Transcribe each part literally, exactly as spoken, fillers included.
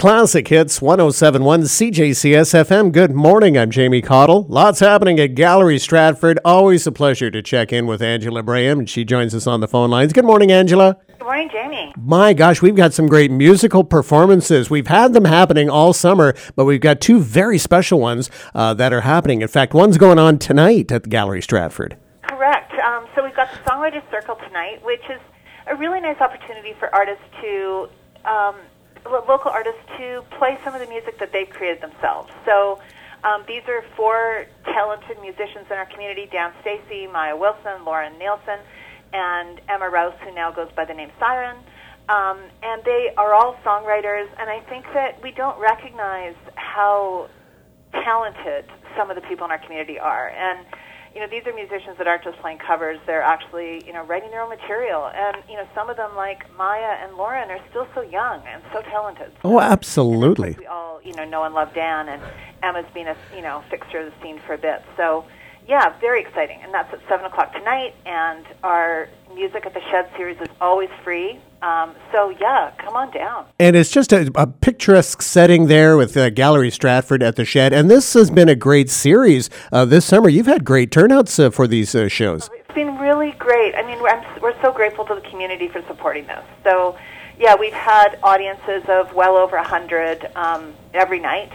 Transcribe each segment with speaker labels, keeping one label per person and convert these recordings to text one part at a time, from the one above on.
Speaker 1: Classic Hits one oh seven point one C J C S F M. Good morning, I'm Jamie Cottle. Lots happening at Gallery Stratford. Always a pleasure to check in with Angela Braham, and she joins us on the phone lines. Good morning, Angela.
Speaker 2: Good morning, Jamie.
Speaker 1: My gosh, we've got some great musical performances. We've had them happening all summer, but we've got two very special ones uh, that are happening. In fact, one's going on tonight at the Gallery Stratford.
Speaker 2: Correct. Um, so we've got the Songwriters Circle tonight, which is a really nice opportunity for artists to... Um, local artists to play some of the music that they've created themselves. So um, these are four talented musicians in our community: Dan Stacy, Maya Wilson, Lauren Nielsen, and Emma Rouse, who now goes by the name Siren. Um, and they are all songwriters, and I think that we don't recognize how talented some of the people in our community are. And you know, these are musicians that aren't just playing covers. They're actually, you know, writing their own material. And, you know, some of them, like Maya and Lauren, are still so young and so talented.
Speaker 1: Oh, absolutely.
Speaker 2: We all, you know, know and love Dan, and Emma's been a, you know, fixture of the scene for a bit. So, yeah, very exciting. And that's at seven o'clock tonight. And our Music at the Shed series is always free. Um, so, yeah, come on down.
Speaker 1: And it's just a, a picturesque setting there with uh, Gallery Stratford at the Shed. And this has been a great series uh, this summer. You've had great turnouts uh, for these uh, shows.
Speaker 2: It's been really great. I mean, we're, I'm, we're so grateful to the community for supporting this. So, yeah, we've had audiences of well over one hundred um, every night.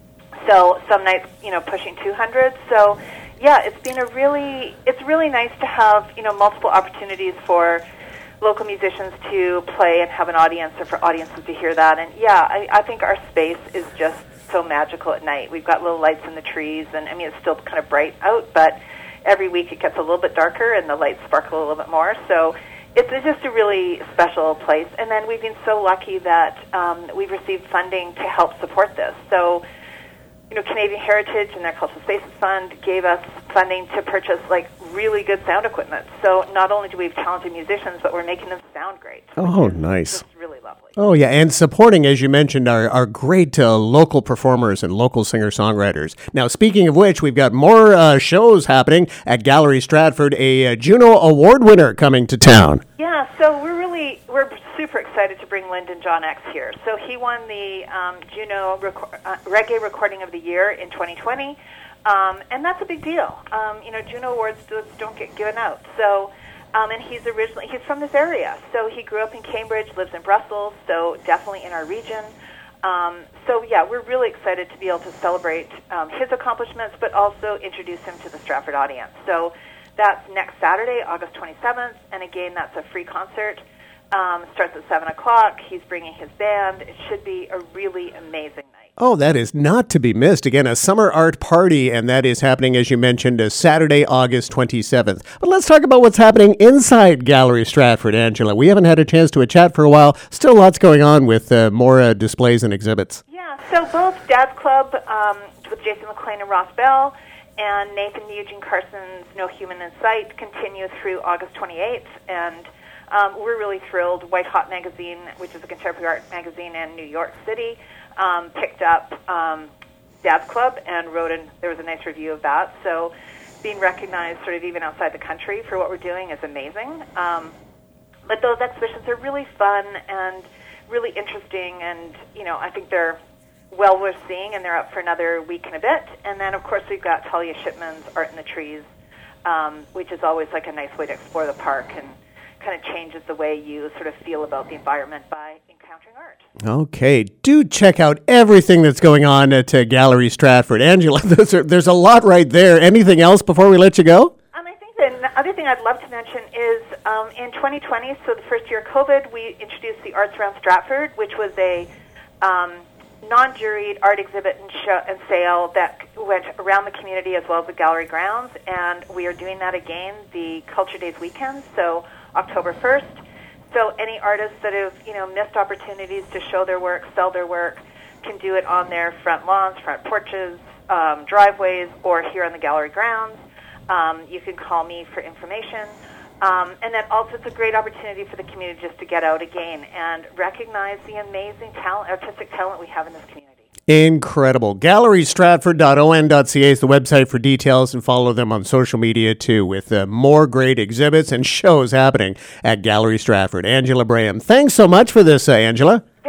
Speaker 2: So some nights, you know, pushing two hundred. So, yeah, it's been a really, it's really nice to have, you know, multiple opportunities for local musicians to play and have an audience, or for audiences to hear that. And yeah, I, I think our space is just so magical at night. We've got little lights in the trees, and I mean, it's still kind of bright out, but every week it gets a little bit darker and the lights sparkle a little bit more. So it's, it's just a really special place. And then we've been so lucky that um, we've received funding to help support this. So, you know, Canadian Heritage and their Cultural Spaces Fund gave us funding to purchase, like, really good sound equipment. So not only do we have talented musicians, but we're making them sound great.
Speaker 1: Oh, nice.
Speaker 2: It's really lovely.
Speaker 1: Oh, yeah, and supporting, as you mentioned, our, our great uh, local performers and local singer-songwriters. Now, speaking of which, we've got more uh, shows happening at Gallery Stratford, a uh, Juno Award winner coming to town.
Speaker 2: Yeah, so we're really, we're super excited to bring Lyndon John X here. So he won the um, Juno Reco- uh, Reggae Recording of the Year in twenty twenty, um, and that's a big deal. Um, you know, Juno Awards don't get given out. So, um, and he's originally, he's from this area. So he grew up in Cambridge, lives in Brussels, so definitely in our region. Um, so, yeah, we're really excited to be able to celebrate um, his accomplishments, but also introduce him to the Stratford audience. So that's next Saturday, August twenty-seventh, and again, that's a free concert. Um, starts at seven o'clock. He's bringing his band. It should be a really amazing night.
Speaker 1: Oh, that is not to be missed. Again, a summer art party, and that is happening, as you mentioned, uh, Saturday, August twenty-seventh. But let's talk about what's happening inside Gallery Stratford, Angela. We haven't had a chance to chat for a while. Still lots going on with uh, more uh, displays and exhibits.
Speaker 2: Yeah, so both Dad's Club um, with Jason McLean and Ross Bell and Nathan Eugene Carson's No Human in Sight continue through August twenty-eighth, and Um, we're really thrilled. White Hot Magazine, which is a contemporary art magazine in New York City, um, picked up um, Dad's Club and wrote in, there was a nice review of that. So being recognized sort of even outside the country for what we're doing is amazing. Um, but those exhibitions are really fun and really interesting, and, you know, I think they're well worth seeing, and they're up for another week and a bit. And then, of course, we've got Talia Shipman's Art in the Trees, um, which is always like a nice way to explore the park and kind of changes the way you sort of feel about the environment by encountering art.
Speaker 1: Okay, do check out everything that's going on at uh, Gallery Stratford. Angela, there's a, there's a lot right there. Anything else before we let you go?
Speaker 2: Um, I think the other thing I'd love to mention is um, in twenty twenty, so the first year of COVID, we introduced the Arts Around Stratford, which was a um, non-juried art exhibit and, show, and sale that went around the community as well as the gallery grounds, and we are doing that again the Culture Days weekend, so October first. So any artists that have, you know, missed opportunities to show their work, sell their work, can do it on their front lawns, front porches, um, driveways, or here on the gallery grounds. Um, you can call me for information. Um, and then also it's a great opportunity for the community just to get out again and recognize the amazing talent, artistic talent we have in this community.
Speaker 1: Incredible. gallery stratford dot o n dot c a is the website for details, and follow them on social media too, with uh, more great exhibits and shows happening at Gallery Stratford. Angela Braham, thanks so much for this, uh, Angela.